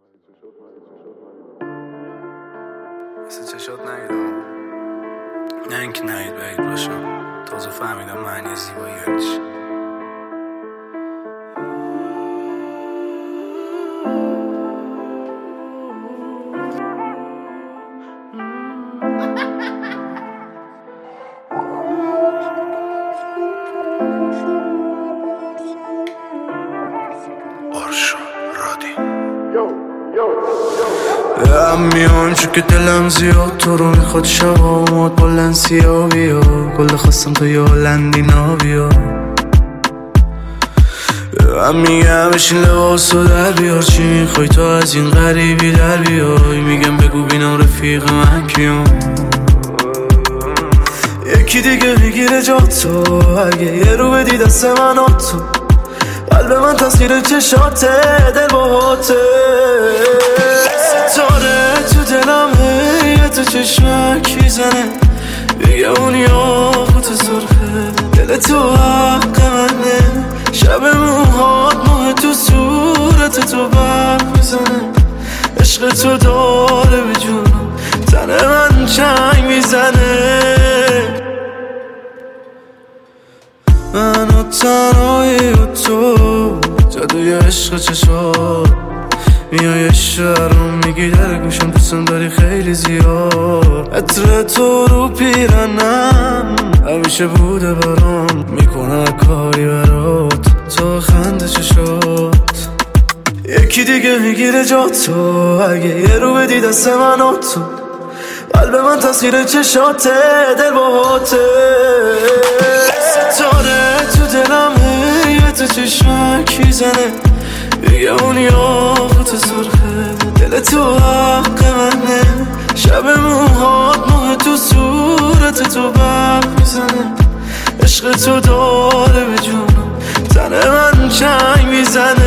مثل چشات نیدم، نه اینکه نهید بعید باشم. تازه فهمیدم معنی زیبایی یعنی چی. میام چون که دلم زیاد تو رو میخواد شبا اومد بلنسیا بیا گل خواستم تو یه هلندینا بیا هم میگم بشین لباسو در بیار چی میخوای تو از این غریبی در بیای میگم بگو بینم رفیق من کیم یکی دیگه میگیره جا تو اگه یه رو بدی دست من تو قلب من تصویر چشاته دل باهاته ستاره تو دلمه یه تو چشمک میزنه بگه اون یاقوت سرخه دل تو حق منه شب موهات ماه تو صورت تو برق میزنه عشق تو داره به جونم تن من چنگ میزنه من و تنهایی و تو جادوی عشق چشات میای شهرم میگی در گوشم دوستم داری خیلی زیاد عطر تو رو پیرنم همیشه بوده برام میکنه کاری برات تو خنده چشات یکی دیگه میگیره جا تو اگه یه رو بدی دست من تو قلب من تصویر چشاته دل باهاته ستاره تو دلمه یه تو چشمک میزنه بگه اون یاقوت سرخه دل تو حق منه شب موهات ماه تو صورت تو برق میزنه عشق تو داره به جونم تن من چنگ میزنه